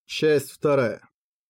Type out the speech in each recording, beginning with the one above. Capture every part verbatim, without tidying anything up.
Часть вторая.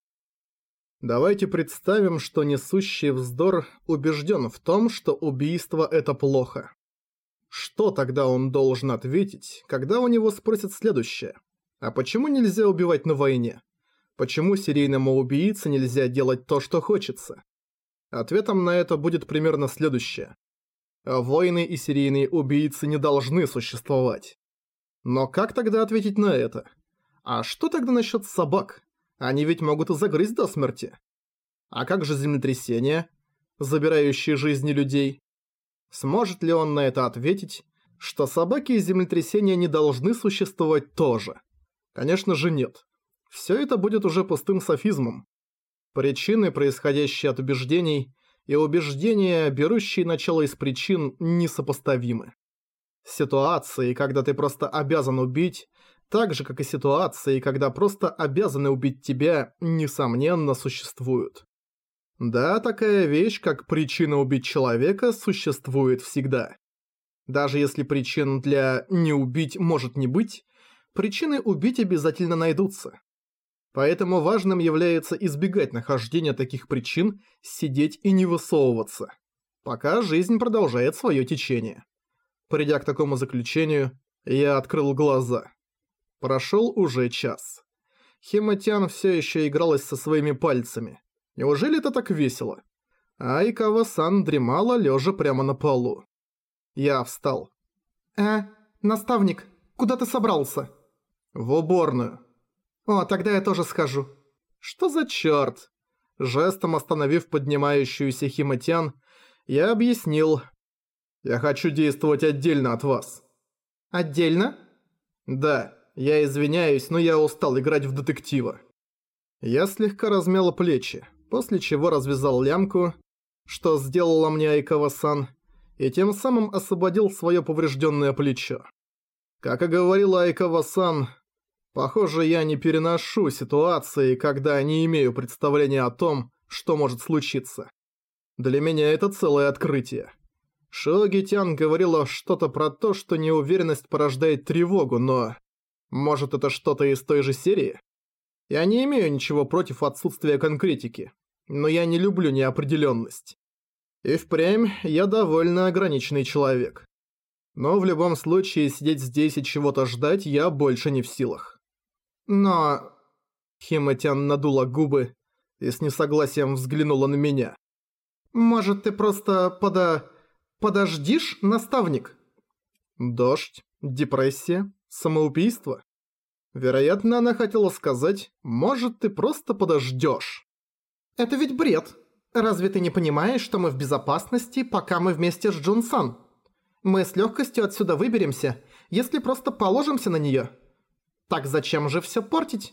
Давайте представим, что несущий вздор убежден в том, что убийство – это плохо. Что тогда он должен ответить, когда у него спросят следующее? А почему нельзя убивать на войне? Почему серийному убийце нельзя делать то, что хочется? Ответом на это будет примерно следующее. Войны и серийные убийцы не должны существовать. Но как тогда ответить на это? А что тогда насчет собак? Они ведь могут и загрызть до смерти. А как же землетрясения, забирающие жизни людей? Сможет ли он на это ответить, что собаки и землетрясения не должны существовать тоже? Конечно же нет. Все это будет уже пустым софизмом. Причины, происходящие от убеждений, и убеждения, берущие начало из причин, несопоставимы. Ситуации, когда ты просто обязан убить, так же, как и ситуации, когда просто обязаны убить тебя, несомненно, существуют. Да, такая вещь, как причина убить человека, существует всегда. Даже если причин для «не убить» может не быть, причины убить обязательно найдутся. Поэтому важным является избегать нахождения таких причин, сидеть и не высовываться, пока жизнь продолжает свое течение. Придя к такому заключению, я открыл глаза. Прошел уже час. Хима-тян все еще игралась со своими пальцами. Неужели это так весело? А Айкава-сан дремала, лежа прямо на полу. Я встал. «Э, наставник, куда ты собрался?» «В уборную». «О, тогда я тоже схожу». «Что за чёрт?» Жестом остановив поднимающуюся Хима-тян, я объяснил. «Я хочу действовать отдельно от вас». «Отдельно?» «Да, я извиняюсь, но я устал играть в детектива». Я слегка размял плечи, после чего развязал лямку, что сделала мне Айкава-сан, и тем самым освободил своё повреждённое плечо. Как и говорила Айкава-сан, похоже, я не переношу ситуации, когда не имею представления о том, что может случиться. Для меня это целое открытие. Шиоги-тян говорила что-то про то, что неуверенность порождает тревогу, но... Может, это что-то из той же серии? Я не имею ничего против отсутствия конкретики, но я не люблю неопределенность. И впрямь я довольно ограниченный человек. Но в любом случае сидеть здесь и чего-то ждать я больше не в силах. Но... Хима-тян надула губы и с несогласием взглянула на меня. «Может, ты просто пода... подождишь, наставник?» Дождь, депрессия, самоубийство. Вероятно, она хотела сказать, может, ты просто подождёшь. «Это ведь бред. Разве ты не понимаешь, что мы в безопасности, пока мы вместе с Джун-сан? Мы с лёгкостью отсюда выберемся, если просто положимся на неё. Так зачем же всё портить?»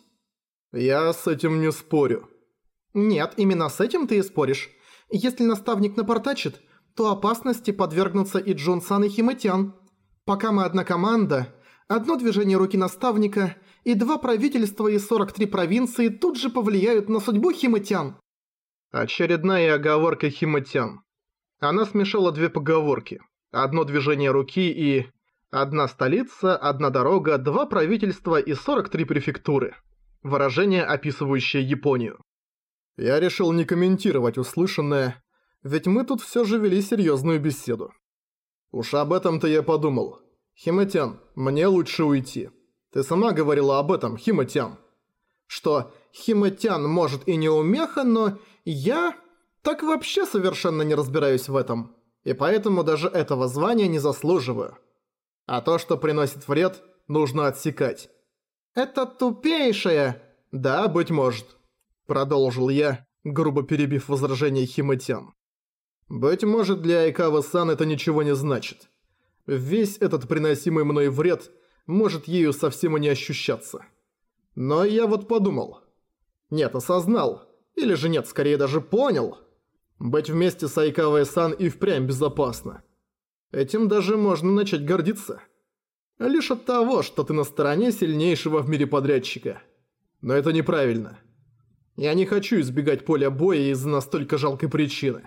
«Я с этим не спорю». «Нет, именно с этим ты и споришь. Если наставник напортачит, то опасности подвергнутся и Джун-сан, и Хима-тян. Пока мы одна команда, одно движение руки наставника и два правительства и сорок три провинции тут же повлияют на судьбу Хима-тян». Очередная оговорка Хима-тян. Она смешала две поговорки. Одно движение руки и... Одна столица, одна дорога, два правительства и сорок три префектуры. Выражение, описывающее Японию. Я решил не комментировать услышанное, ведь мы тут всё же вели серьёзную беседу. Уж об этом-то я подумал. Хима-тян, мне лучше уйти. Ты сама говорила об этом, Хима-тян. Что, Хима-тян может и не умеха, но я так вообще совершенно не разбираюсь в этом. И поэтому даже этого звания не заслуживаю. А то, что приносит вред, нужно отсекать. Это тупейшее... Да, быть может. Продолжил я, грубо перебив возражение Хима-тян. Быть может, для Айкавы-сан это ничего не значит. Весь этот приносимый мной вред может ею совсем и не ощущаться. Но я вот подумал. Нет, осознал. Или же нет, скорее даже понял. Быть вместе с Айкавой-сан и впрямь безопасно. Этим даже можно начать гордиться. Лишь от того, что ты на стороне сильнейшего в мире подрядчика. Но это неправильно. Я не хочу избегать поля боя из-за настолько жалкой причины.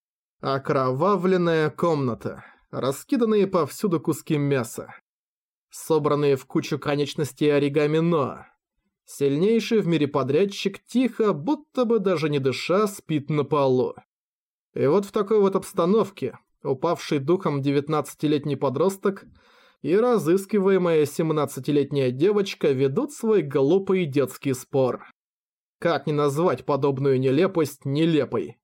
Окровавленная комната. Раскиданные повсюду куски мяса. Собранные в кучу конечностей оригами Но. Сильнейший в мире подрядчик тихо, будто бы даже не дыша, спит на полу. И вот в такой вот обстановке упавший духом девятнадцатилетний подросток и разыскиваемая семнадцатилетняя девочка ведут свой глупый детский спор. Как не назвать подобную нелепость нелепой?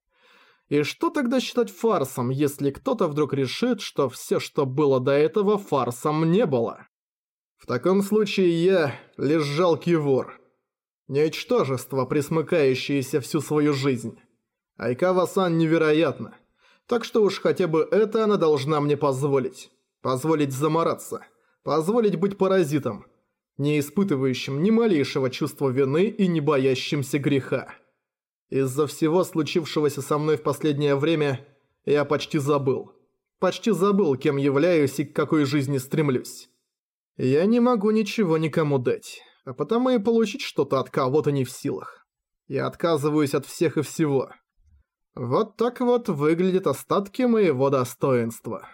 И что тогда считать фарсом, если кто-то вдруг решит, что все, что было до этого, фарсом не было? В таком случае я лишь жалкий вор. Ничтожество, присмыкающееся всю свою жизнь. Айкава-сан невероятно. Так что уж хотя бы это она должна мне позволить. Позволить замораться. Позволить быть паразитом, не испытывающим ни малейшего чувства вины и не боящимся греха. Из-за всего случившегося со мной в последнее время я почти забыл. Почти забыл, кем являюсь и к какой жизни стремлюсь. Я не могу ничего никому дать, а потому и получить что-то от кого-то не в силах. Я отказываюсь от всех и всего. Вот так вот выглядят остатки моего достоинства.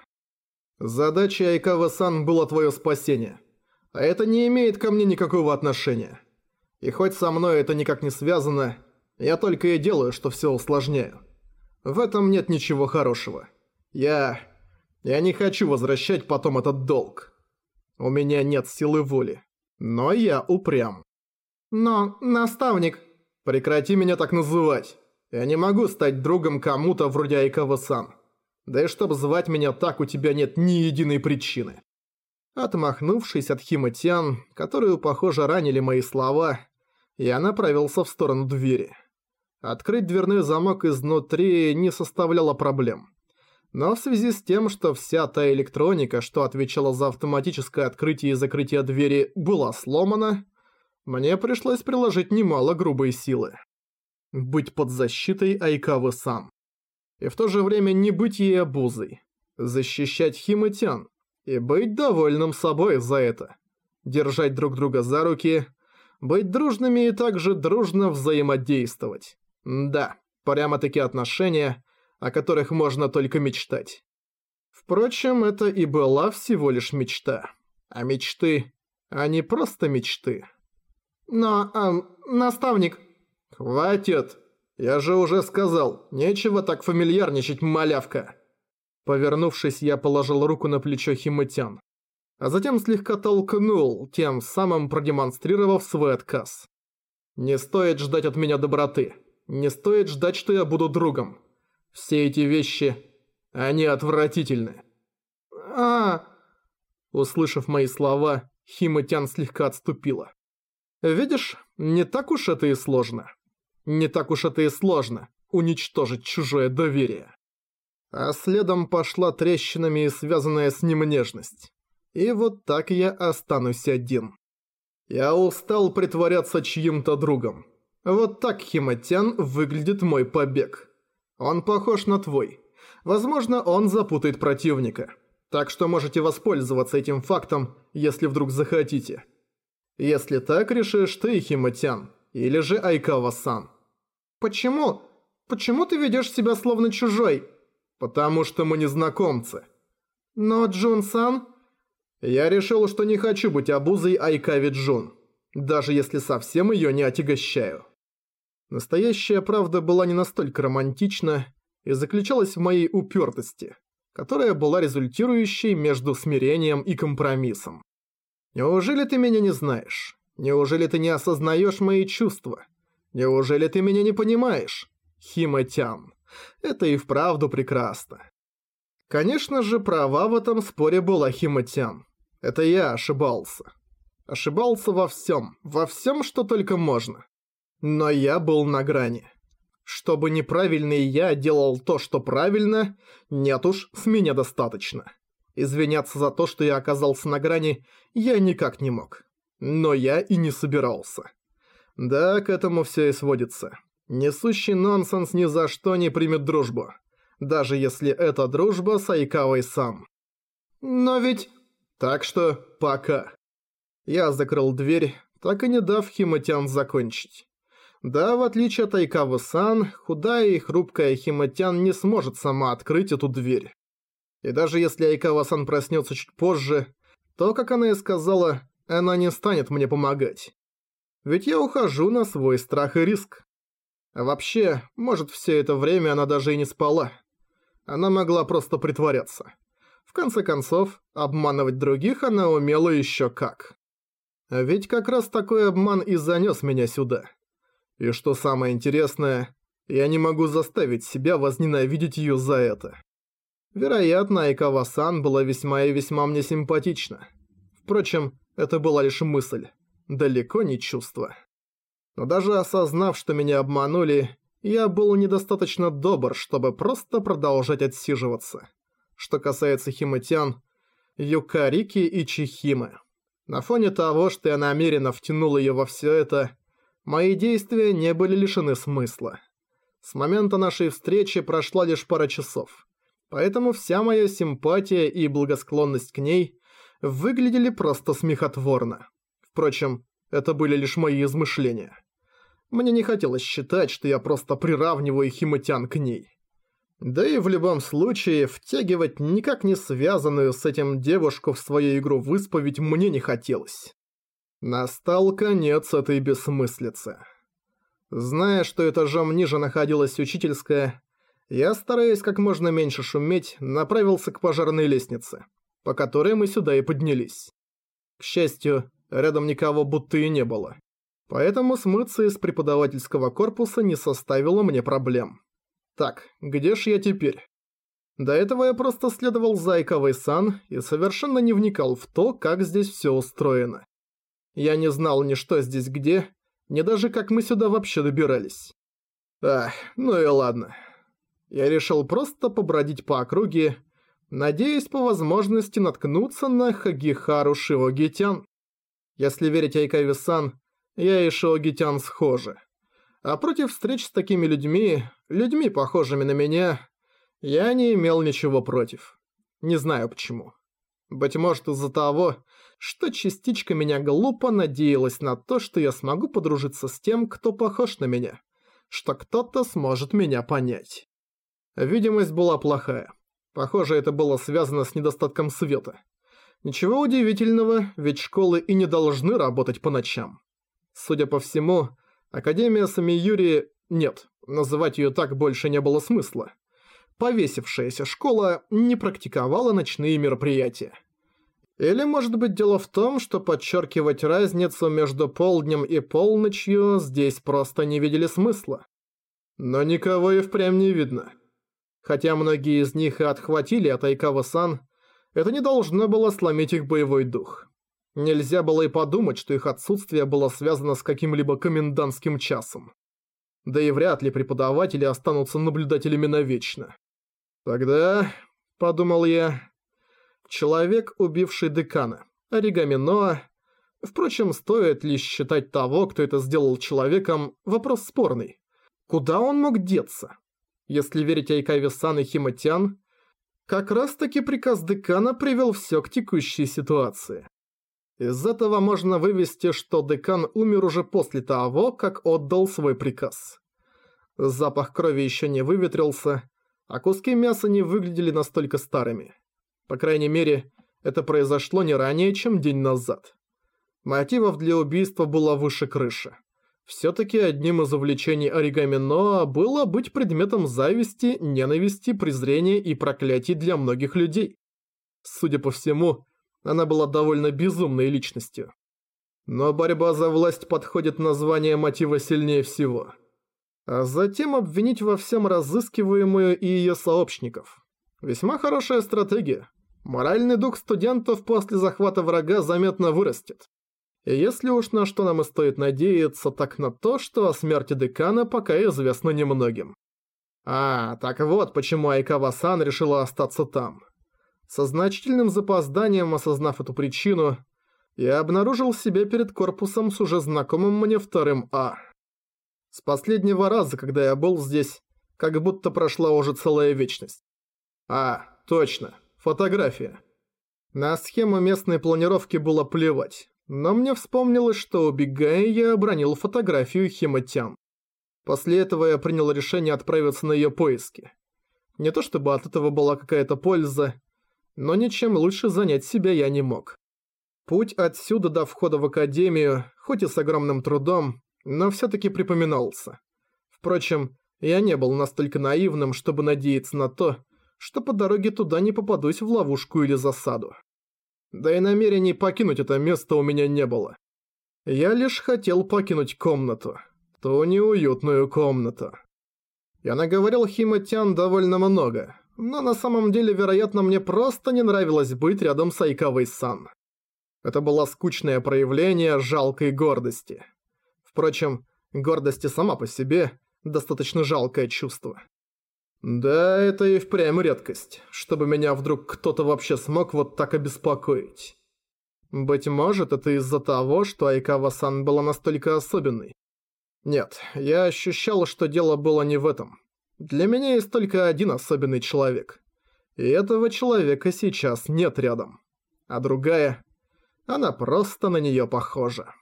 Задачей Айкава-сан было твое спасение. А это не имеет ко мне никакого отношения. И хоть со мной это никак не связано, я только и делаю, что все усложняю. В этом нет ничего хорошего. Я... Я не хочу возвращать потом этот долг. У меня нет силы воли. Но я упрям. Но, наставник... Прекрати меня так называть. Я не могу стать другом кому-то вроде Айкава-сан. Да и чтоб звать меня так, у тебя нет ни единой причины. Отмахнувшись от Хима-тян, которую, похоже, ранили мои слова, я направился в сторону двери. Открыть дверной замок изнутри не составляло проблем. Но в связи с тем, что вся та электроника, что отвечала за автоматическое открытие и закрытие двери, была сломана, мне пришлось приложить немало грубой силы. Быть под защитой Айкавы-сан. И в то же время не быть ей обузой. Защищать Хима-тян. И быть довольным собой за это. Держать друг друга за руки. Быть дружными и также дружно взаимодействовать. Да, прямо-таки отношения, о которых можно только мечтать. Впрочем, это и была всего лишь мечта. А мечты, они просто мечты. Но, эм, наставник... Хватит! Я же уже сказал, нечего так фамильярничать, малявка. Повернувшись, я положил руку на плечо Хима-тян, а затем слегка толкнул, тем самым продемонстрировав свой отказ. Не стоит ждать от меня доброты. Не стоит ждать, что я буду другом. Все эти вещи, они отвратительны. А, услышав мои слова, Хима-тян слегка отступила. Видишь, не так уж это и сложно. Не так уж это и сложно уничтожить чужое доверие. А следом пошла трещинами и связанная с ним нежность. И вот так я останусь один. Я устал притворяться чьим-то другом. Вот так, Хима-тян, выглядит мой побег. Он похож на твой. Возможно, он запутает противника. Так что можете воспользоваться этим фактом, если вдруг захотите. Если так решишь ты, Хима-тян, или же Айкава-сан. Почему? Почему ты ведешь себя словно чужой? Потому что мы незнакомцы. Но Джун-сан... Я решил, что не хочу быть обузой Айкаве Джун, даже если совсем ее не отягощаю. Настоящая правда была не настолько романтична и заключалась в моей упертости, которая была результирующей между смирением и компромиссом. Неужели ты меня не знаешь? Неужели ты не осознаешь мои чувства? Неужели ты меня не понимаешь? Хима-тян, это и вправду прекрасно. Конечно же, права в этом споре была Хима-тян. Это я ошибался. Ошибался во всем, во всем, что только можно. Но я был на грани. Чтобы неправильный я делал то, что правильно, нет уж, с меня достаточно. Извиняться за то, что я оказался на грани, я никак не мог. Но я и не собирался. Да, к этому все и сводится. Несущий нонсенс ни за что не примет дружбу. Даже если это дружба с Айкавой-сан. Но ведь... Так что пока. Я закрыл дверь, так и не дав Хима-тян закончить. Да, в отличие от Айкавы-сан, худая и хрупкая Хима-тян не сможет сама открыть эту дверь. И даже если Айкава-сан проснется чуть позже, то, как она и сказала, она не станет мне помогать. Ведь я ухожу на свой страх и риск. А вообще, может, все это время она даже и не спала. Она могла просто притворяться. В конце концов, обманывать других она умела еще как. А ведь как раз такой обман и занес меня сюда. И что самое интересное, я не могу заставить себя возненавидеть ее за это. Вероятно, Айкава-сан была весьма и весьма мне симпатична. Впрочем, это была лишь мысль, далеко не чувство. Но даже осознав, что меня обманули, я был недостаточно добр, чтобы просто продолжать отсиживаться. Что касается Химатян, Юкарики и Чихимы. На фоне того, что я намеренно втянул ее во все это, мои действия не были лишены смысла. С момента нашей встречи прошла лишь пара часов, поэтому вся моя симпатия и благосклонность к ней выглядели просто смехотворно. Впрочем, это были лишь мои измышления. Мне не хотелось считать, что я просто приравниваю Химатян к ней. Да и в любом случае, втягивать никак не связанную с этим девушку в свою игру-исповедь мне не хотелось. Настал конец этой бессмыслицы. Зная, что этажом ниже находилась учительская, я, стараясь как можно меньше шуметь, направился к пожарной лестнице, по которой мы сюда и поднялись. К счастью, рядом никого будто и не было. Поэтому смыться из преподавательского корпуса не составило мне проблем. Так, где ж я теперь? До этого я просто следовал за Айкавой-сан и совершенно не вникал в то, как здесь все устроено. Я не знал ни что здесь где, ни даже как мы сюда вообще добирались. Ах, ну и ладно. Я решил просто побродить по округе, надеясь по возможности наткнуться на Хагихару Шиогитян. Если верить Айкаве-сан, я и Шиогитян схожи. А против встреч с такими людьми, людьми, похожими на меня, я не имел ничего против. Не знаю почему. Быть может из-за того, что частичка меня глупо надеялась на то, что я смогу подружиться с тем, кто похож на меня, что кто-то сможет меня понять. Видимость была плохая. Похоже, это было связано с недостатком света. Ничего удивительного, ведь школы и не должны работать по ночам. Судя по всему, Академия Самиюри... Нет, называть ее так больше не было смысла. Повесившаяся школа не практиковала ночные мероприятия. Или, может быть, дело в том, что подчеркивать разницу между полднем и полночью здесь просто не видели смысла. Но никого и впрямь не видно. Хотя многие из них и отхватили от Айкава-сан, это не должно было сломить их боевой дух. Нельзя было и подумать, что их отсутствие было связано с каким-либо комендантским часом. Да и вряд ли преподаватели останутся наблюдателями навечно. Тогда, подумал я, человек, убивший декана, Оригами Ноа, впрочем, стоит ли считать того, кто это сделал человеком, вопрос спорный. Куда он мог деться? Если верить Айкаве-сан и Химатян, как раз-таки приказ декана привел все к текущей ситуации. Из этого можно вывести, что декан умер уже после того, как отдал свой приказ. Запах крови еще не выветрился, а куски мяса не выглядели настолько старыми. По крайней мере, это произошло не ранее, чем день назад. Мотивов для убийства было выше крыши. Все-таки одним из увлечений Оригами Ноа было быть предметом зависти, ненависти, презрения и проклятий для многих людей. Судя по всему, она была довольно безумной личностью. Но борьба за власть подходит название мотива сильнее всего. А затем обвинить во всем разыскиваемую и ее сообщников. Весьма хорошая стратегия. Моральный дух студентов после захвата врага заметно вырастет. И если уж на что нам и стоит надеяться, так на то, что о смерти декана пока известно немногим. А, так вот почему Айкава-сан решила остаться там. Со значительным запозданием осознав эту причину, я обнаружил себя перед корпусом с уже знакомым мне вторым А. С последнего раза, когда я был здесь, как будто прошла уже целая вечность. А, точно, фотография. На схему местной планировки было плевать, но мне вспомнилось, что убегая, я обронил фотографию Химатян. После этого я принял решение отправиться на ее поиски. Не то чтобы от этого была какая-то польза, но ничем лучше занять себя я не мог. Путь отсюда до входа в академию, хоть и с огромным трудом, но всё-таки припоминался. Впрочем, я не был настолько наивным, чтобы надеяться на то, что по дороге туда не попадусь в ловушку или засаду. Да и намерений покинуть это место у меня не было. Я лишь хотел покинуть комнату. Ту неуютную комнату. Я наговорил Хима-тян довольно много, но на самом деле, вероятно, мне просто не нравилось быть рядом с Айкавой-сан. Это было скучное проявление жалкой гордости. Впрочем, гордость и сама по себе достаточно жалкое чувство. Да, это и впрямь редкость, чтобы меня вдруг кто-то вообще смог вот так обеспокоить. Быть может, это из-за того, что Айкава-сан была настолько особенной. Нет, я ощущал, что дело было не в этом. Для меня есть только один особенный человек. И этого человека сейчас нет рядом. А другая, она просто на неё похожа.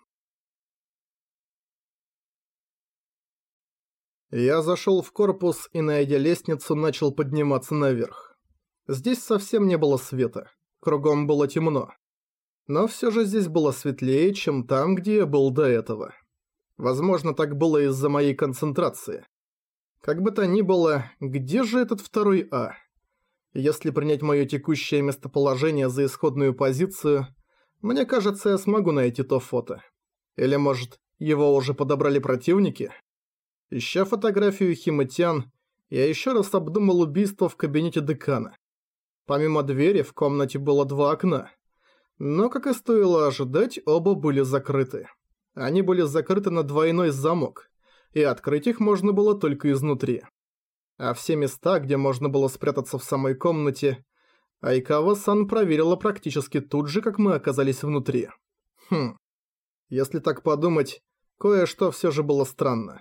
Я зашёл в корпус и, найдя лестницу, начал подниматься наверх. Здесь совсем не было света. Кругом было темно. Но всё же здесь было светлее, чем там, где я был до этого. Возможно, так было из-за моей концентрации. Как бы то ни было, где же этот второй А? Если принять моё текущее местоположение за исходную позицию, мне кажется, я смогу найти то фото. Или, может, его уже подобрали противники? Ища фотографию Хима-тян, я ещё раз обдумал убийство в кабинете декана. Помимо двери в комнате было два окна. Но, как и стоило ожидать, оба были закрыты. Они были закрыты на двойной замок, и открыть их можно было только изнутри. А все места, где можно было спрятаться в самой комнате, Айкава-сан проверила практически тут же, как мы оказались внутри. Хм. Если так подумать, кое-что всё же было странно.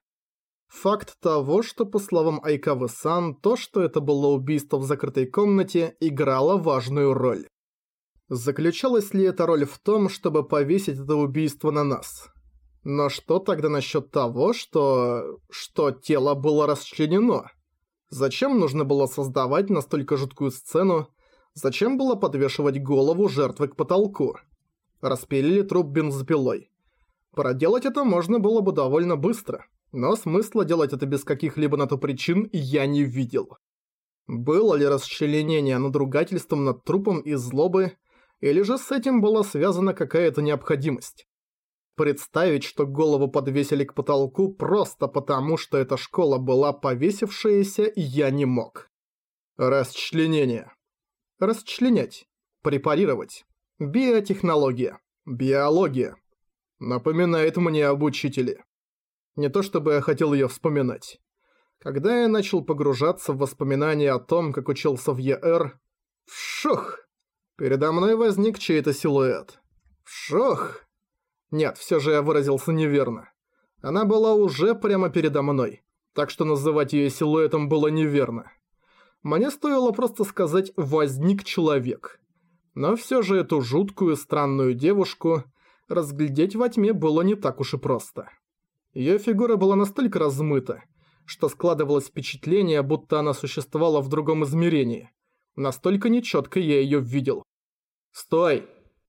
Факт того, что, по словам Айкавы-сан, то, что это было убийство в закрытой комнате, играло важную роль. Заключалась ли эта роль в том, чтобы повесить это убийство на нас? Но что тогда насчет того, что... что тело было расчленено? Зачем нужно было создавать настолько жуткую сцену? Зачем было подвешивать голову жертвы к потолку? Распилили труп бензопилой. Проделать это можно было бы довольно быстро, но смысла делать это без каких-либо на то причин я не видел. Было ли расчленение надругательством над трупом из злобы, или же с этим была связана какая-то необходимость? Представить, что голову подвесили к потолку просто потому, что эта школа была повесившаяся, я не мог. Расчленение. Расчленять. Препарировать. Биотехнология. Биология. Напоминает мне об учителе. Не то чтобы я хотел её вспоминать. Когда я начал погружаться в воспоминания о том, как учился в ЕР... Вшух! Передо мной возник чей-то силуэт. Вшух! Нет, всё же я выразился неверно. Она была уже прямо передо мной, так что называть её силуэтом было неверно. Мне стоило просто сказать «возник человек». Но всё же эту жуткую странную девушку разглядеть во тьме было не так уж и просто. Её фигура была настолько размыта, что складывалось впечатление, будто она существовала в другом измерении. Настолько нечётко я её видел. «Стой!»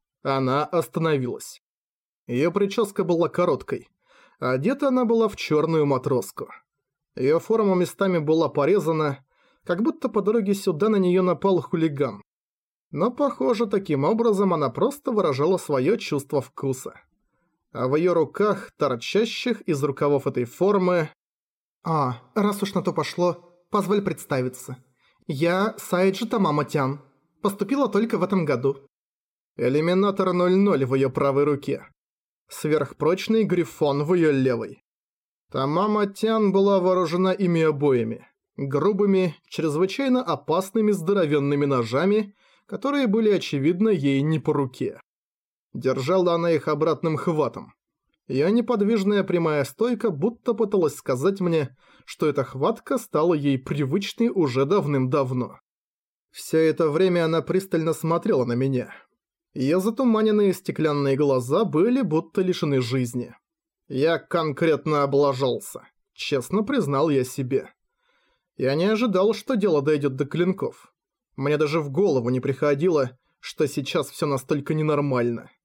Она остановилась. Её прическа была короткой. Одета она была в чёрную матроску. Её форма местами была порезана, как будто по дороге сюда на неё напал хулиган. Но, похоже, таким образом она просто выражала своё чувство вкуса. А в её руках, торчащих из рукавов этой формы... «А, раз уж на то пошло, позволь представиться. Я Сайджи Тамама-тян. Поступила только в этом году». Элиминатор ноль ноль в её правой руке. Сверхпрочный грифон в её левой. Тамама-тян была вооружена ими обоими. Грубыми, чрезвычайно опасными здоровенными ножами, которые были, очевидно, ей не по руке. Держала она их обратным хватом. Её неподвижная прямая стойка будто пыталась сказать мне, что эта хватка стала ей привычной уже давным-давно. Всё это время она пристально смотрела на меня. Её затуманенные стеклянные глаза были будто лишены жизни. Я конкретно облажался. Честно признал я себе. Я не ожидал, что дело дойдёт до клинков. Мне даже в голову не приходило, что сейчас всё настолько ненормально.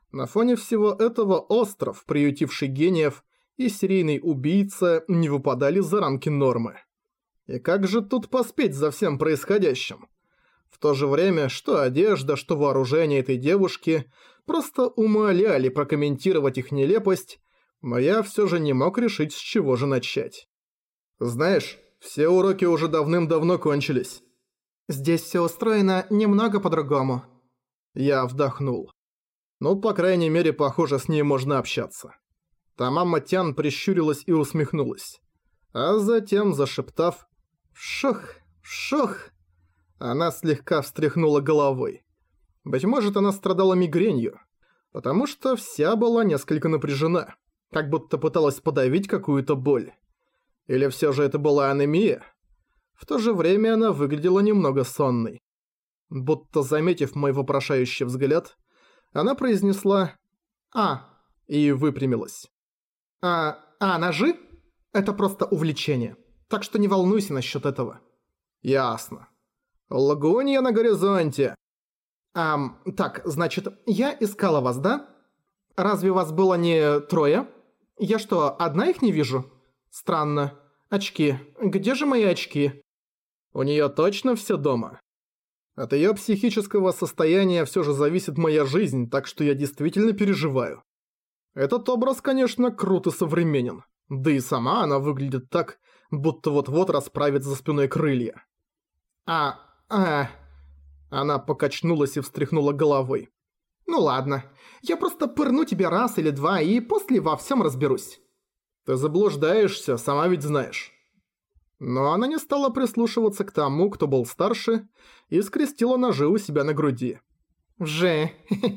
На фоне всего этого остров, приютивший гениев, и серийный убийца не выпадали за рамки нормы. И как же тут поспеть за всем происходящим? В то же время, что одежда, что вооружение этой девушки просто умоляли прокомментировать их нелепость, но я все же не мог решить, с чего же начать. Знаешь, все уроки уже давным-давно кончились. Здесь все устроено немного по-другому. Я вдохнул. Ну, по крайней мере, похоже, с ней можно общаться. Тамама Тян прищурилась и усмехнулась. А затем, зашептав «Шох, шох», она слегка встряхнула головой. Быть может, она страдала мигренью, потому что вся была несколько напряжена, как будто пыталась подавить какую-то боль. Или все же это была анемия? В то же время она выглядела немного сонной. Будто заметив мой вопрошающий взгляд, она произнесла «А» и выпрямилась. А, а ножи? Это просто увлечение. Так что не волнуйся насчет этого. Ясно. Лагунья на горизонте. Ам, так, значит, я искала вас, да? Разве вас было не трое? Я что, одна их не вижу? Странно. Очки. Где же мои очки? У неё точно всё дома? От её психического состояния всё же зависит моя жизнь, так что я действительно переживаю. Этот образ, конечно, круто современен. Да и сама она выглядит так, будто вот-вот расправит за спиной крылья. А, а... Она покачнулась и встряхнула головой. Ну ладно, я просто пырну тебе раз или два и после во всем разберусь. Ты заблуждаешься, сама ведь знаешь. Но она не стала прислушиваться к тому, кто был старше, и скрестила ножи у себя на груди. Же.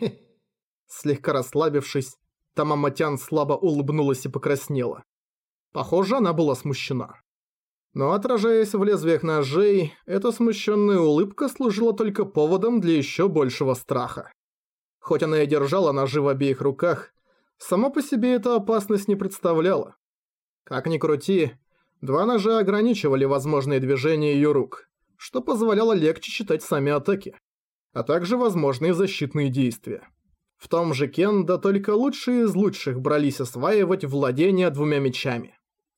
Слегка расслабившись, Тамама Тян слабо улыбнулась и покраснела. Похоже, она была смущена. Но отражаясь в лезвиях ножей, эта смущенная улыбка служила только поводом для еще большего страха. Хоть она и держала ножи в обеих руках, само по себе эта опасность не представляла. Как ни крути, два ножа ограничивали возможные движения ее рук, что позволяло легче читать сами атаки, а также возможные защитные действия. В том же кендо только лучшие из лучших брались осваивать владение двумя мечами.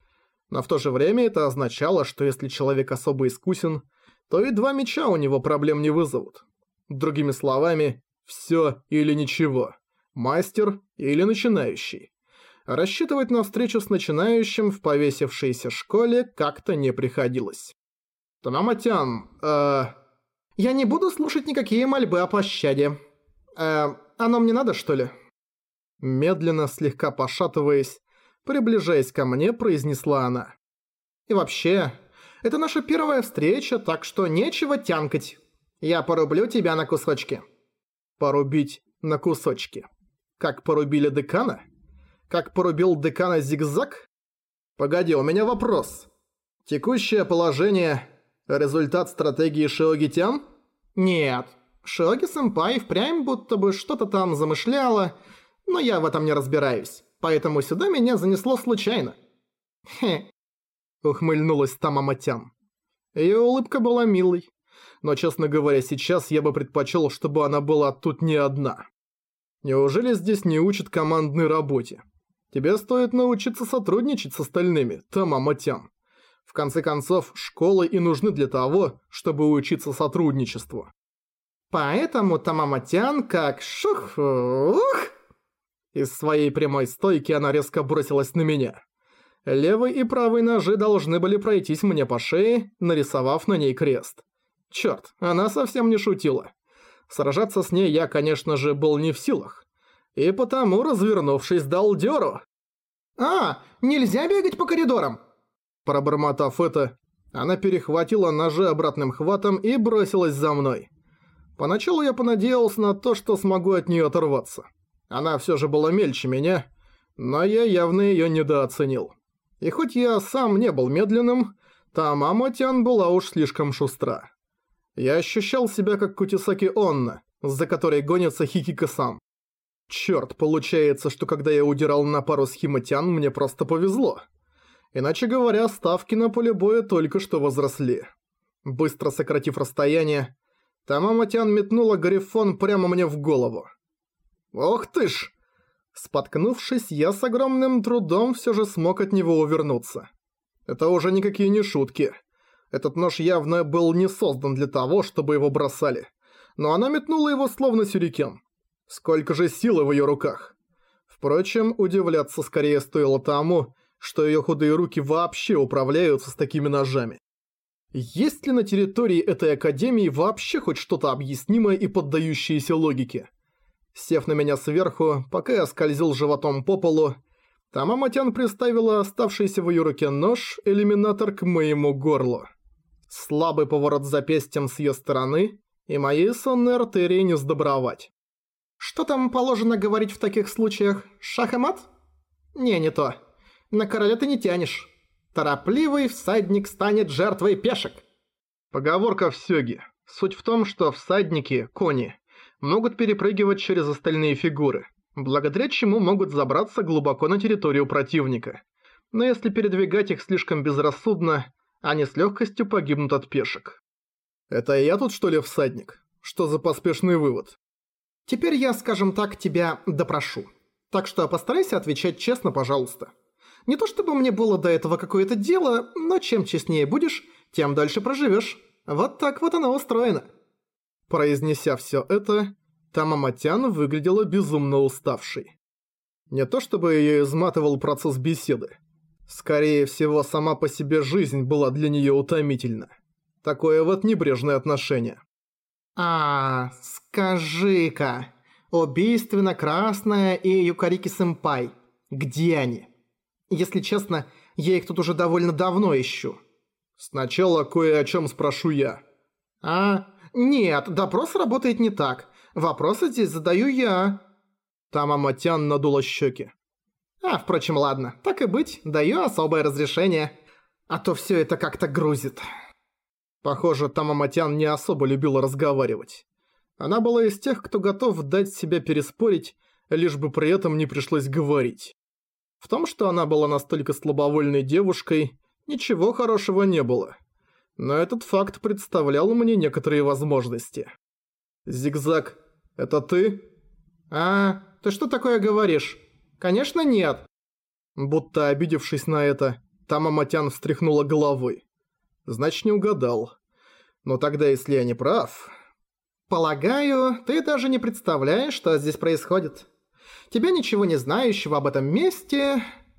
Но в то же время это означало, что если человек особо искусен, то и два меча у него проблем не вызовут. Другими словами, всё или ничего, мастер или начинающий. А рассчитывать на встречу с начинающим в повесившейся школе как-то не приходилось. Тамама Тян, э... Я не буду слушать никакие мольбы о пощаде. Э, оно мне надо, что ли? Медленно, слегка пошатываясь, приближаясь ко мне, произнесла она. И вообще, это наша первая встреча, так что нечего тянкать. Я порублю тебя на кусочки. Порубить на кусочки? Как порубили декана? Как порубил декана Зигзаг? Погоди, у меня вопрос. Текущее положение – результат стратегии Шиоги-тян? Нет. Шиоги-сэмпай впрямь будто бы что-то там замышляла, но я в этом не разбираюсь. Поэтому сюда меня занесло случайно. Хе. Ухмыльнулась Тамама Тян. Её улыбка была милой. Но, честно говоря, сейчас я бы предпочёл, чтобы она была тут не одна. Неужели здесь не учат командной работе? Тебе стоит научиться сотрудничать с остальными, Тамама Тян. В конце концов, школы и нужны для того, чтобы учиться сотрудничеству. Поэтому Тамама Тян как шух... ух... Из своей прямой стойки она резко бросилась на меня. Левый и правый ножи должны были пройтись мне по шее, нарисовав на ней крест. Чёрт, она совсем не шутила. Сражаться с ней я, конечно же, был не в силах. И потому, развернувшись, дал дёру. «А, нельзя бегать по коридорам!» Пробормотав это, она перехватила ножи обратным хватом и бросилась за мной. Поначалу я понадеялся на то, что смогу от неё оторваться. Она всё же была мельче меня, но я явно её недооценил. И хоть я сам не был медленным, Тамама Тян была уж слишком шустра. Я ощущал себя как Кутисаки Онна, за которой гонится Хикико-сан. Чёрт, получается, что когда я удирал на пару с Хима-тян, мне просто повезло. Иначе говоря, ставки на поле боя только что возросли. Быстро сократив расстояние, Тамама Тян метнула Гарифон прямо мне в голову. Ох ты ж! Споткнувшись, я с огромным трудом все же смог от него увернуться. Это уже никакие не шутки. Этот нож явно был не создан для того, чтобы его бросали. Но она метнула его словно сюрикен. Сколько же силы в ее руках. Впрочем, удивляться скорее стоило тому, что ее худые руки вообще управляются с такими ножами. Есть ли на территории этой академии вообще хоть что-то объяснимое и поддающееся логике? Сев на меня сверху, пока я скользил животом по полу, Тамаматян приставила оставшийся в ее руке нож-элиминатор к моему горлу. Слабый поворот запястьем с ее стороны, и моей сонной артерии не сдобровать. Что там положено говорить в таких случаях? Шах и мат? Не, не то. На короля ты не тянешь. Торопливый всадник станет жертвой пешек. Поговорка в сёге. Суть в том, что всадники, кони, могут перепрыгивать через остальные фигуры, благодаря чему могут забраться глубоко на территорию противника. Но если передвигать их слишком безрассудно, они с легкостью погибнут от пешек. Это я тут что ли всадник? Что за поспешный вывод? Теперь я, скажем так, тебя допрошу. Так что постарайся отвечать честно, пожалуйста. Не то чтобы мне было до этого какое-то дело, но чем честнее будешь, тем дольше проживешь. Вот так вот оно устроено. Произнеся все это, Тамаматян выглядела безумно уставшей. Не то чтобы ее изматывал процесс беседы. Скорее всего, сама по себе жизнь была для нее утомительна. Такое вот небрежное отношение. А, скажи-ка, убийственно-красная и Юкарики-сэмпай, где они? Если честно, я их тут уже довольно давно ищу. Сначала кое о чем спрошу я. А, нет, допрос работает не так. Вопросы здесь задаю я. Тамаматян надула щеки. А, впрочем, ладно, так и быть, даю особое разрешение. А то все это как-то грузит. Похоже, Тамаматян не особо любила разговаривать. Она была из тех, кто готов дать себя переспорить, лишь бы при этом не пришлось говорить. В том, что она была настолько слабовольной девушкой, ничего хорошего не было. Но этот факт представлял мне некоторые возможности. «Зигзаг, это ты?» «А, ты что такое говоришь?» «Конечно нет». Будто обидевшись на это, Тамаматян встряхнула головой. «Значит, не угадал. Но тогда, если я не прав...» «Полагаю, ты даже не представляешь, что здесь происходит. Тебя, ничего не знающего об этом месте,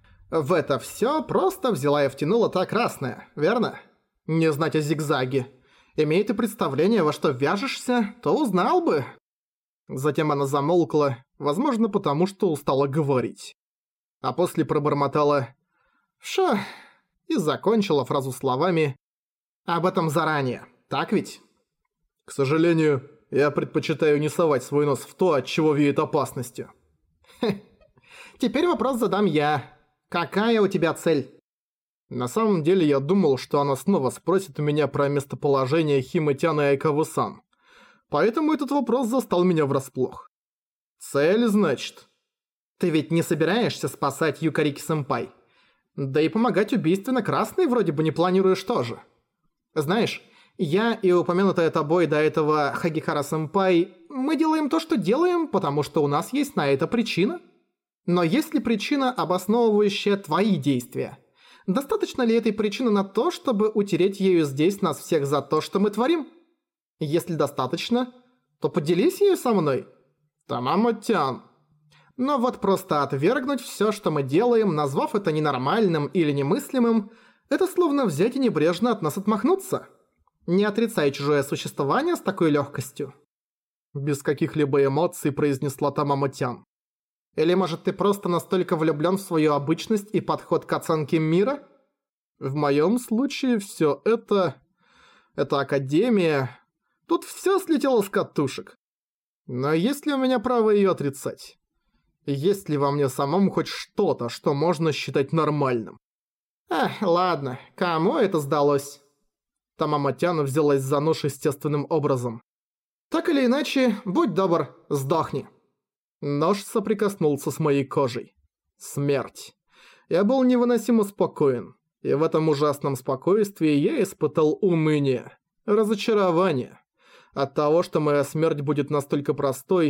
в это всё просто взяла и втянула та красная, верно? Не знать о зигзаге. Имея ты представление, во что вяжешься, то узнал бы». Затем она замолкла, возможно, потому что устала говорить. А после пробормотала «Ша» и закончила фразу словами «об этом заранее, так ведь?» «К сожалению, я предпочитаю не совать свой нос в то, от чего веет опасностью». Хе. Теперь вопрос задам я. Какая у тебя цель? На самом деле я думал, что она снова спросит у меня про местоположение Химэтяна и Айкавы-сан. Поэтому этот вопрос застал меня врасплох. Цель, значит? Ты ведь не собираешься спасать Юкарики-сэмпай? Да и помогать убийственно красной вроде бы не планируешь тоже. Знаешь, я и упомянутая тобой до этого Хагихара-сэмпай, мы делаем то, что делаем, потому что у нас есть на это причина. Но есть ли причина, обосновывающая твои действия? Достаточно ли этой причины на то, чтобы утереть ею здесь нас всех за то, что мы творим? Если достаточно, то поделись ею со мной. Тамаматян. Но вот просто отвергнуть всё, что мы делаем, назвав это ненормальным или немыслимым, это словно взять и небрежно от нас отмахнуться. Не отрицай чужое существование с такой лёгкостью. Без каких-либо эмоций произнесла Тамаматян. Или, может, ты просто настолько влюблён в свою обычность и подход к оценке мира? В моём случае всё это... Это академия... Тут всё слетело с катушек. Но есть ли у меня право её отрицать? Есть ли во мне самом хоть что-то, что можно считать нормальным? Эх, ладно, кому это сдалось? Тамаматян взялась за нож естественным образом. Так или иначе, будь добр, сдохни. Нож соприкоснулся с моей кожей. Смерть. Я был невыносимо спокоен, и в этом ужасном спокойствии я испытал уныние, разочарование. От того, что моя смерть будет настолько простой,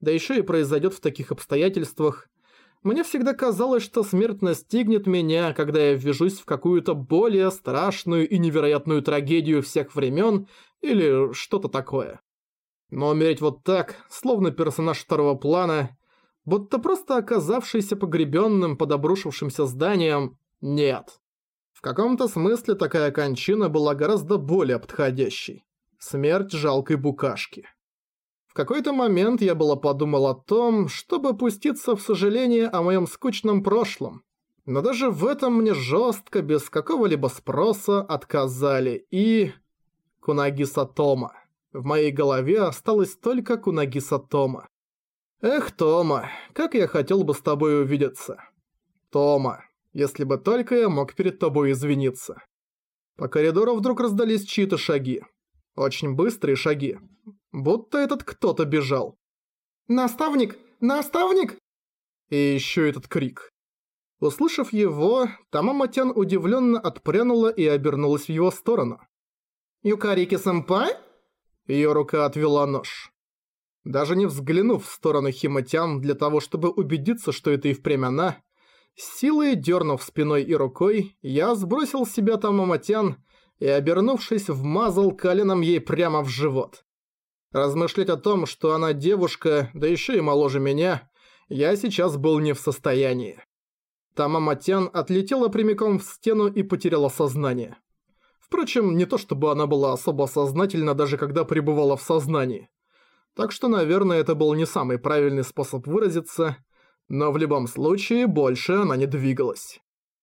Да еще и произойдет в таких обстоятельствах. Мне всегда казалось, что смерть настигнет меня, когда я ввяжусь в какую-то более страшную и невероятную трагедию всех времен или что-то такое. Но умереть вот так, словно персонаж второго плана, будто просто оказавшийся погребенным под обрушившимся зданием, нет. В каком-то смысле такая кончина была гораздо более подходящей. Смерть жалкой букашки. В какой-то момент я было подумал о том, чтобы пуститься в сожаление о моем скучном прошлом. Но даже в этом мне жестко, без какого-либо спроса, отказали и... Кунагиса Тома. В моей голове осталось только Кунагиса Тома. Эх, Тома, как я хотел бы с тобой увидеться. Тома, если бы только я мог перед тобой извиниться. По коридору вдруг раздались чьи-то шаги. Очень быстрые шаги. Будто этот кто-то бежал. «Наставник! Наставник!» И еще этот крик. Услышав его, Тамаматян удивленно отпрянула и обернулась в его сторону. «Юкарики-сэмпай?» Ее рука отвела нож. Даже не взглянув в сторону Химатян для того, чтобы убедиться, что это и впрямь она, силой дернув спиной и рукой, я сбросил с себя Тамаматян и, обернувшись, вмазал коленом ей прямо в живот. Размышлять о том, что она девушка, да еще и моложе меня, я сейчас был не в состоянии. Тамаматян отлетела прямиком в стену и потеряла сознание. Впрочем, не то чтобы она была особо сознательна, даже когда пребывала в сознании. Так что, наверное, это был не самый правильный способ выразиться, но в любом случае больше она не двигалась.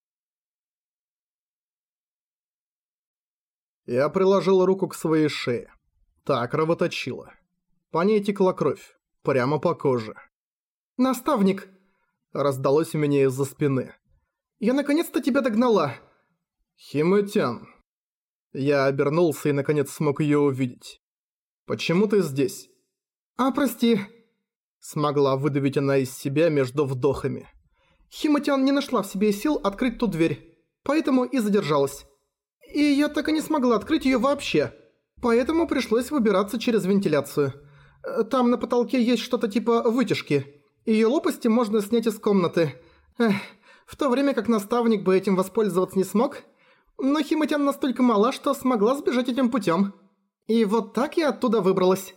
Я приложил руку к своей шее. Та кровоточила. По ней текла кровь. Прямо по коже. «Наставник!» Раздалось у меня из-за спины. «Я наконец-то тебя догнала!» «Химатян!» Я обернулся и наконец смог её увидеть. «Почему ты здесь?» «А, прости!» Смогла выдавить она из себя между вдохами. «Химатян не нашла в себе сил открыть ту дверь, поэтому и задержалась. И я так и не смогла открыть её вообще, поэтому пришлось выбираться через вентиляцию. Там на потолке есть что-то типа вытяжки. Её лопасти можно снять из комнаты. Эх, в то время как наставник бы этим воспользоваться не смог, но Химатян настолько мала, что смогла сбежать этим путём. И вот так я оттуда выбралась».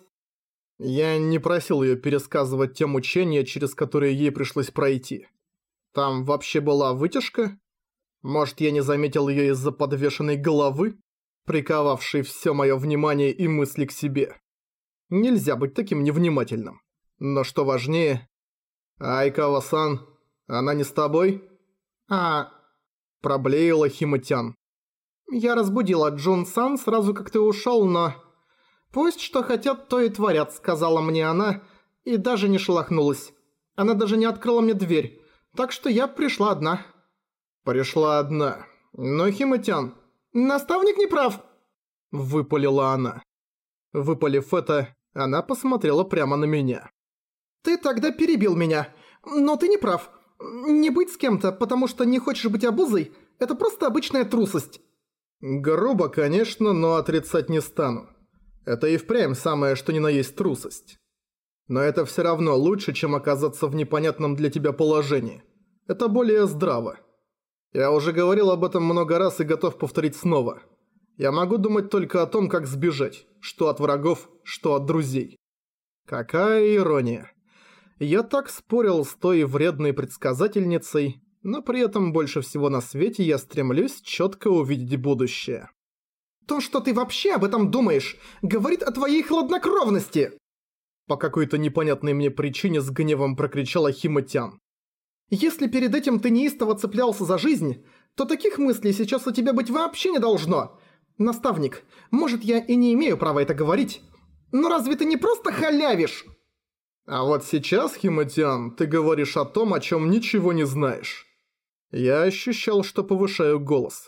Я не просил её пересказывать те мучения, через которые ей пришлось пройти. Там вообще была вытяжка? Может, я не заметил её из-за подвешенной головы, приковавшей всё моё внимание и мысли к себе? Нельзя быть таким невнимательным. Но что важнее... Айкава-сан, она не с тобой? «А...» Проблеяла Химатян. «Я разбудила Джун-сан сразу, как ты ушёл, но... Пусть что хотят, то и творят», — сказала мне она, и даже не шелохнулась. Она даже не открыла мне дверь, так что я пришла одна. «Пришла одна. Но, Химатян...» «Наставник не прав!» — выпалила она. Выпалив это, она посмотрела прямо на меня. «Ты тогда перебил меня, но ты не прав. Не быть с кем-то, потому что не хочешь быть обузой, это просто обычная трусость». Грубо, конечно, но отрицать не стану. Это и впрямь самое, что ни на есть трусость. Но это все равно лучше, чем оказаться в непонятном для тебя положении. Это более здраво. Я уже говорил об этом много раз и готов повторить снова. Я могу думать только о том, как сбежать, что от врагов, что от друзей. Какая ирония. Я так спорил с той вредной предсказательницей, но при этом больше всего на свете я стремлюсь четко увидеть будущее. «То, что ты вообще об этом думаешь, говорит о твоей хладнокровности!» По какой-то непонятной мне причине с гневом прокричала Химатян. «Если перед этим ты неистово цеплялся за жизнь, то таких мыслей сейчас у тебя быть вообще не должно. Наставник, может, я и не имею права это говорить, но разве ты не просто халявишь?» А вот сейчас, Химатян, ты говоришь о том, о чем ничего не знаешь. Я ощущал, что повышаю голос.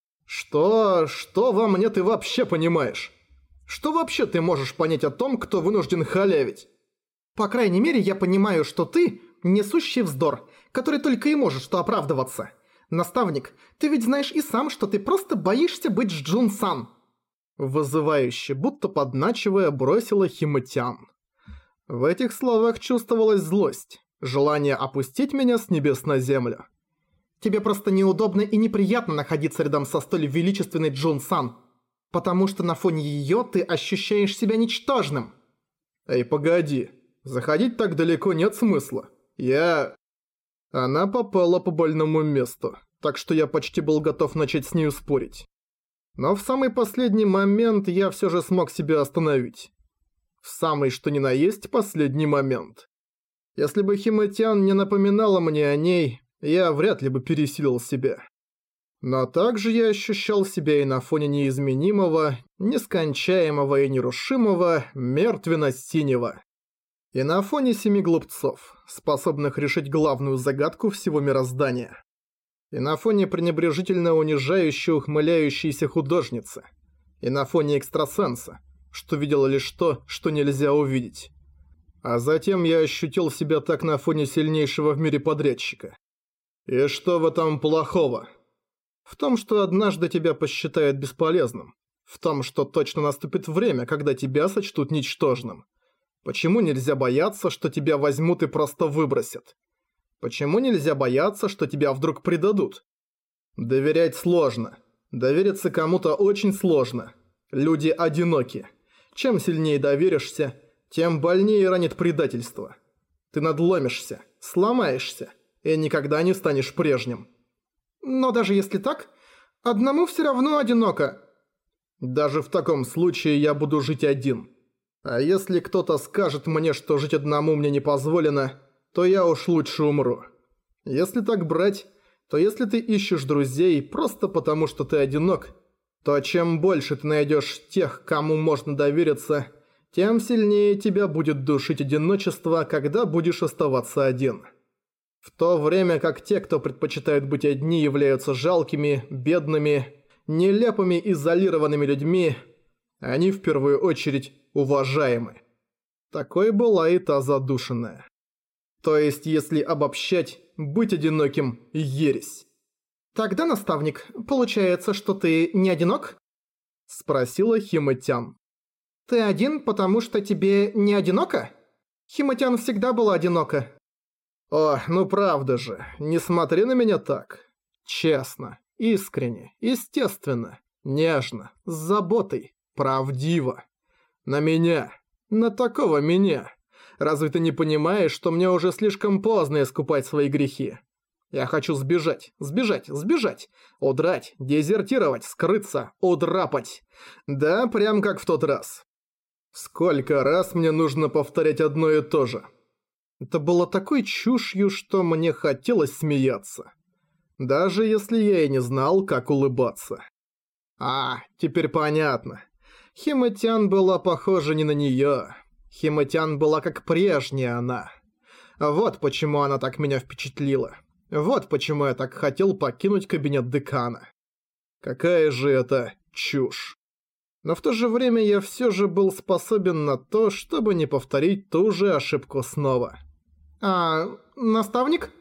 Что... что во мне ты вообще понимаешь? Что вообще ты можешь понять о том, кто вынужден халявить? По крайней мере, я понимаю, что ты несущий вздор, который только и можешь что оправдываться. Наставник, ты ведь знаешь и сам, что ты просто боишься быть с Джун-сан. Вызывающе, будто подначивая, бросила Химатян. В этих словах чувствовалась злость, желание опустить меня с небес на землю. Тебе просто неудобно и неприятно находиться рядом со столь величественной Джун-сан, потому что на фоне её ты ощущаешь себя ничтожным. Эй, погоди, заходить так далеко нет смысла. Я... Она попала по больному месту, так что я почти был готов начать с нею спорить. Но в самый последний момент я всё же смог себя остановить. В самый что ни на есть последний момент. Если бы Химатян не напоминала мне о ней, я вряд ли бы пересилил себя. Но также я ощущал себя и на фоне неизменимого, нескончаемого и нерушимого мертвенно-синего. И на фоне семи глупцов, способных решить главную загадку всего мироздания. И на фоне пренебрежительно унижающей ухмыляющейся художницы. И на фоне экстрасенса, что видела лишь то, что нельзя увидеть. А затем я ощутил себя так на фоне сильнейшего в мире подрядчика. И что в этом плохого? В том, что однажды тебя посчитают бесполезным. В том, что точно наступит время, когда тебя сочтут ничтожным. Почему нельзя бояться, что тебя возьмут и просто выбросят? Почему нельзя бояться, что тебя вдруг предадут? Доверять сложно. Довериться кому-то очень сложно. Люди одиноки. Чем сильнее доверишься, тем больнее ранит предательство. Ты надломишься, сломаешься и никогда не станешь прежним. Но даже если так, одному всё равно одиноко. Даже в таком случае я буду жить один. А если кто-то скажет мне, что жить одному мне не позволено, то я уж лучше умру. Если так брать, то если ты ищешь друзей просто потому, что ты одинок, то чем больше ты найдешь тех, кому можно довериться, тем сильнее тебя будет душить одиночество, когда будешь оставаться один. В то время как те, кто предпочитают быть одни, являются жалкими, бедными, нелепыми, изолированными людьми, они в первую очередь уважаемы. Такой была и та задушенная. То есть, если обобщать, быть одиноким – ересь. «Тогда, наставник, получается, что ты не одинок?» – спросила Химатян. «Ты один, потому что тебе не одиноко? Химатян всегда была одинока». «О, ну правда же, не смотри на меня так. Честно, искренне, естественно, нежно, с заботой, правдиво. На меня, на такого меня. Разве ты не понимаешь, что мне уже слишком поздно искупать свои грехи? Я хочу сбежать, сбежать, сбежать, удрать, дезертировать, скрыться, удрапать. Да, прям как в тот раз. Сколько раз мне нужно повторять одно и то же?» Это было такой чушью, что мне хотелось смеяться. Даже если я и не знал, как улыбаться. А, теперь понятно. Химатян была похожа не на неё. Химатян была как прежняя она. Вот почему она так меня впечатлила. Вот почему я так хотел покинуть кабинет декана. Какая же это чушь. Но в то же время я всё же был способен на то, чтобы не повторить ту же ошибку снова. «А, наставник?»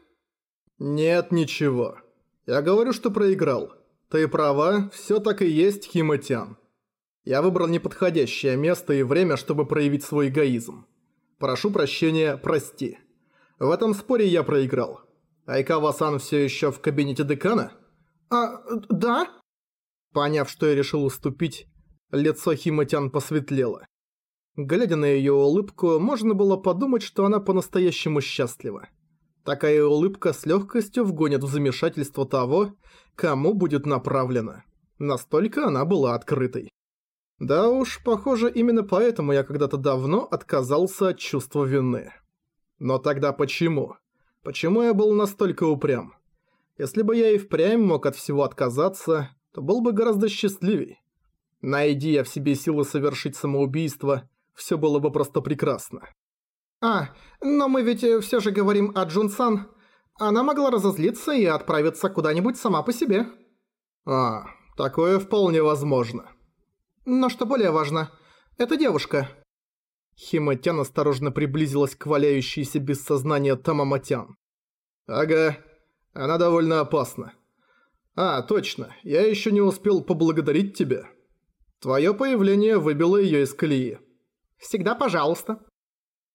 «Нет, ничего. Я говорю, что проиграл. Ты права, всё так и есть, Химатян. Я выбрал неподходящее место и время, чтобы проявить свой эгоизм. Прошу прощения, прости. В этом споре я проиграл. Айкава-сан всё ещё в кабинете декана?» «А, да?» Поняв, что я решил уступить, лицо Химатян посветлело. Глядя на её улыбку, можно было подумать, что она по-настоящему счастлива. Такая улыбка с лёгкостью вгонит в замешательство того, кому будет направлена. Настолько она была открытой. Да уж, похоже, именно поэтому я когда-то давно отказался от чувства вины. Но тогда почему? Почему я был настолько упрям? Если бы я и впрямь мог от всего отказаться, то был бы гораздо счастливей. Найди я в себе силы совершить самоубийство, всё было бы просто прекрасно. «А, но мы ведь всё же говорим о Джун-сан. Она могла разозлиться и отправиться куда-нибудь сама по себе». «А, такое вполне возможно». «Но что более важно, это девушка». Химатян осторожно приблизилась к валяющейся без сознания Тамаматян. «Ага, она довольно опасна. А, точно, я ещё не успел поблагодарить тебя. Твоё появление выбило её из колеи». «Всегда пожалуйста».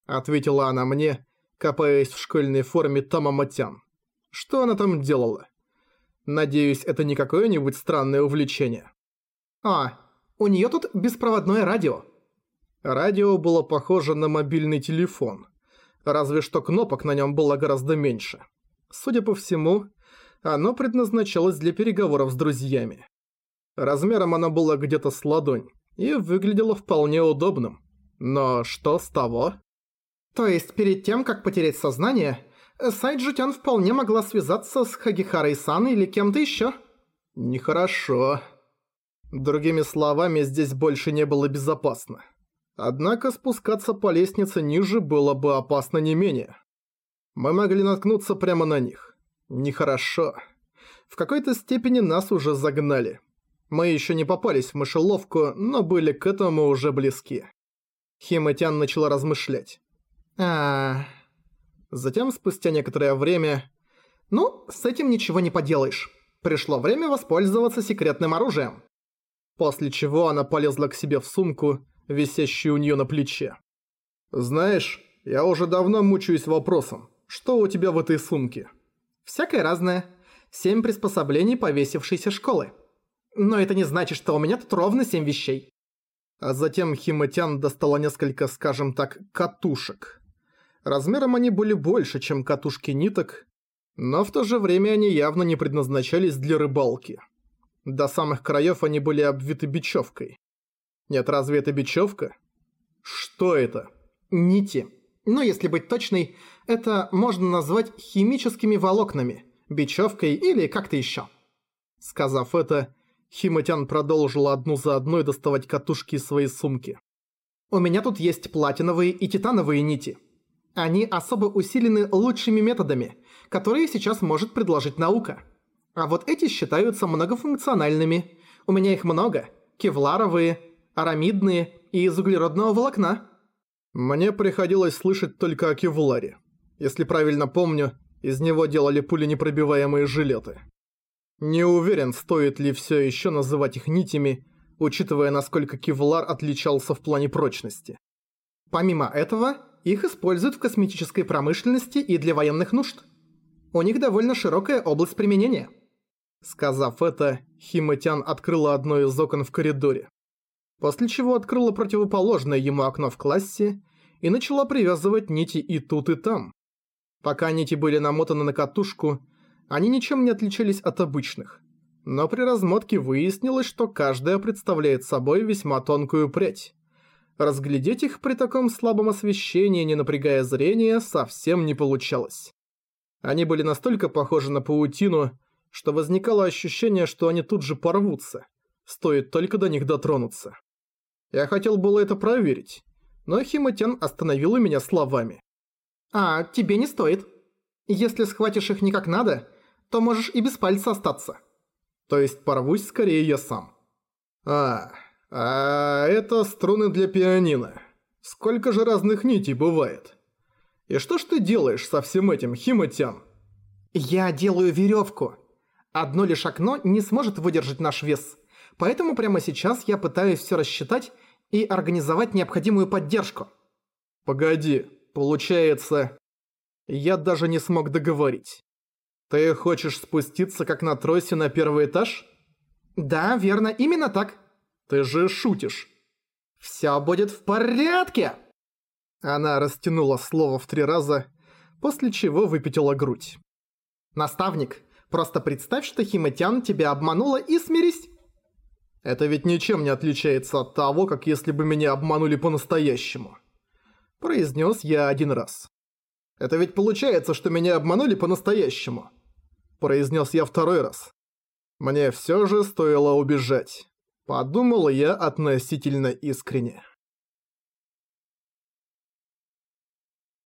— ответила она мне, копаясь в школьной форме Тамаматян. Что она там делала? Надеюсь, это не какое-нибудь странное увлечение. А, у неё тут беспроводное радио. Радио было похоже на мобильный телефон, разве что кнопок на нём было гораздо меньше. Судя по всему, оно предназначалось для переговоров с друзьями. Размером оно было где-то с ладонь и выглядело вполне удобным. Но что с того? То есть перед тем, как потерять сознание, Сайджутян вполне могла связаться с Хагихарой-сан или кем-то ещё? Нехорошо. Другими словами, здесь больше не было безопасно. Однако спускаться по лестнице ниже было бы опасно не менее. Мы могли наткнуться прямо на них. Нехорошо. В какой-то степени нас уже загнали. Мы ещё не попались в мышеловку, но были к этому уже близки. Химэтян начала размышлять. А. Затем, спустя некоторое время... Ну, с этим ничего не поделаешь. Пришло время воспользоваться секретным оружием. После чего она полезла к себе в сумку, висящую у неё на плече. «Знаешь, я уже давно мучаюсь вопросом, что у тебя в этой сумке?» «Всякое разное. Семь приспособлений повесившейся школы. Но это не значит, что у меня тут ровно семь вещей». А затем Химэтян достала несколько, скажем так, катушек. Размером они были больше, чем катушки ниток, но в то же время они явно не предназначались для рыбалки. До самых краев они были обвиты бечевкой. Нет, разве это бечевка? Что это? Нити. Но если быть точной, это можно назвать химическими волокнами, бечевкой или как-то еще. Сказав это, Химэтян продолжила одну за одной доставать катушки из своей сумки. У меня тут есть платиновые и титановые нити. Они особо усилены лучшими методами, которые сейчас может предложить наука. А вот эти считаются многофункциональными. У меня их много. Кевларовые, арамидные и из углеродного волокна. Мне приходилось слышать только о кевларе. Если правильно помню, из него делали пуленепробиваемые жилеты. Не уверен, стоит ли все еще называть их нитями, учитывая, насколько кевлар отличался в плане прочности. Помимо этого, их используют в косметической промышленности и для военных нужд. У них довольно широкая область применения. Сказав это, Химэтян открыла одно из окон в коридоре. После чего открыла противоположное ему окно в классе и начала привязывать нити и тут, и там. Пока нити были намотаны на катушку, они ничем не отличались от обычных. Но при размотке выяснилось, что каждая представляет собой весьма тонкую прядь. Разглядеть их при таком слабом освещении, не напрягая зрение, совсем не получалось. Они были настолько похожи на паутину, что возникало ощущение, что они тут же порвутся, стоит только до них дотронуться. Я хотел было это проверить, но Химэтян остановила меня словами. «А, тебе не стоит. Если схватишь их не как надо, то можешь и без пальца остаться». То есть порвусь скорее я сам. А, а это струны для пианино. Сколько же разных нитей бывает? И что ж ты делаешь со всем этим, Химэтян? Я делаю веревку. Одно лишь окно не сможет выдержать наш вес, поэтому прямо сейчас я пытаюсь все рассчитать и организовать необходимую поддержку. Погоди, получается... Я даже не смог договорить. Ты хочешь спуститься как на тросе на первый этаж? Да, верно, именно так. Ты же шутишь. Все будет в порядке. Она растянула слово в три раза, после чего выпятила грудь. Наставник, просто представь, что Химэтян тебя обманула и смирись. Это ведь ничем не отличается от того, как если бы меня обманули по-настоящему. Произнес я один раз. Это ведь получается, что меня обманули по-настоящему. Произнес я второй раз. Мне все же стоило убежать. Подумал я относительно искренне.